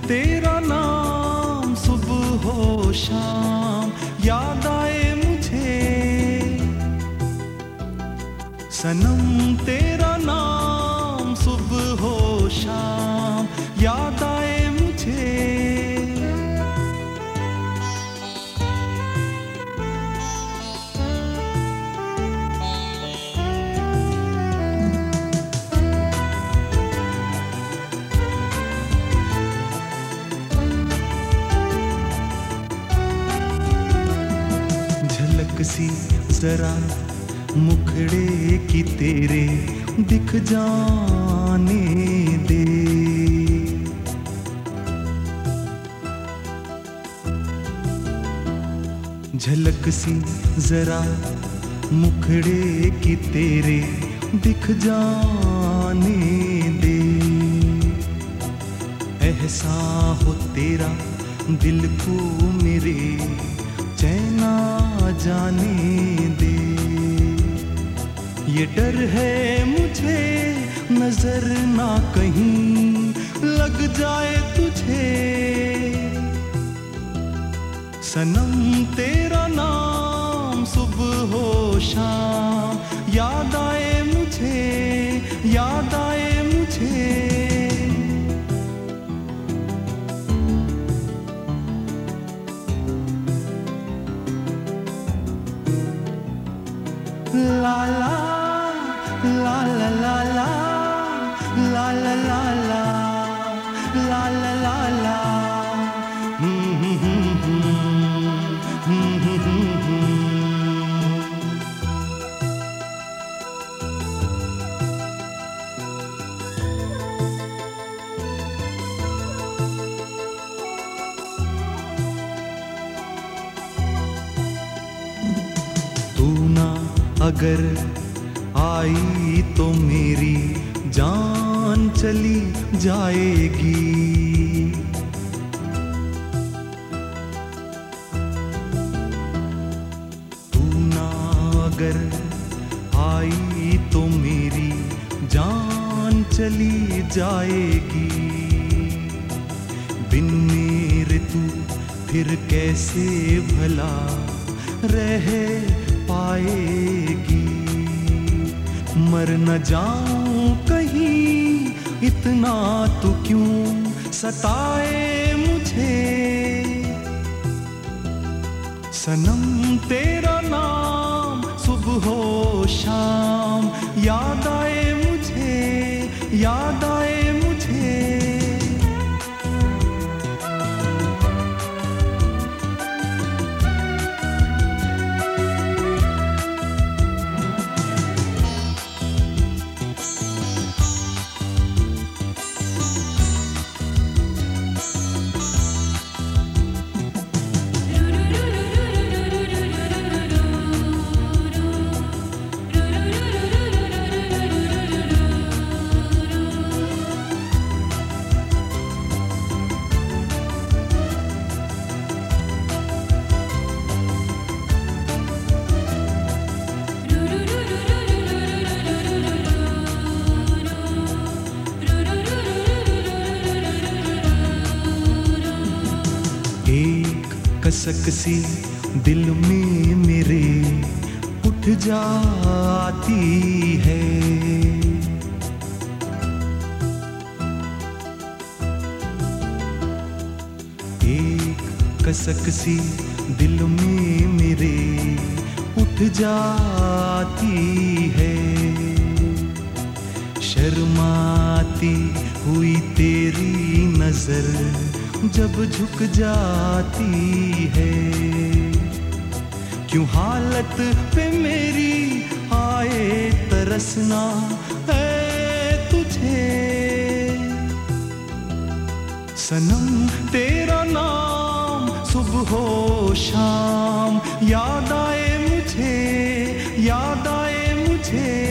तेरा नाम सुबह हो शाम याद आए मुझे, सनम तेरा नाम सुबह हो शाम याद आए मुझे। झलक सी जरा मुखड़े की तेरे दिख जाने दे, झलक सी जरा मुखड़े की तेरे दिख जाने दे। ऐसा हो तेरा दिल को मेरे चैना जाने दे। ये डर है मुझे नजर ना कहीं लग जाए तुझे, सनम तेरा नाम सुबह हो शाम याद आए मुझे, याद आए मुझे। ला ला ला ला ला ला ला ला ला ला ला ला ला। तू ना अगर आई तो मेरी जान चली जाएगी, तू ना अगर आई तो मेरी जान चली जाएगी। बिन मेरे तू फिर कैसे भला रह पाएगी। मर न जाऊं कहीं इतना तू क्यों सताए मुझे, सनम तेरा नाम सुबह हो शाम याद आए मुझे, याद आए मुझे। एक कसक सी दिल में मेरे उठ जाती है, एक कसक सी दिल में मेरे उठ जाती है। शर्माती हुई तेरी नजर जब झुक जाती है, क्यों हालत पे मेरी आए तरसना है तुझे, सनम तेरा नाम सुबह हो शाम याद आए मुझे, याद आए मुझे।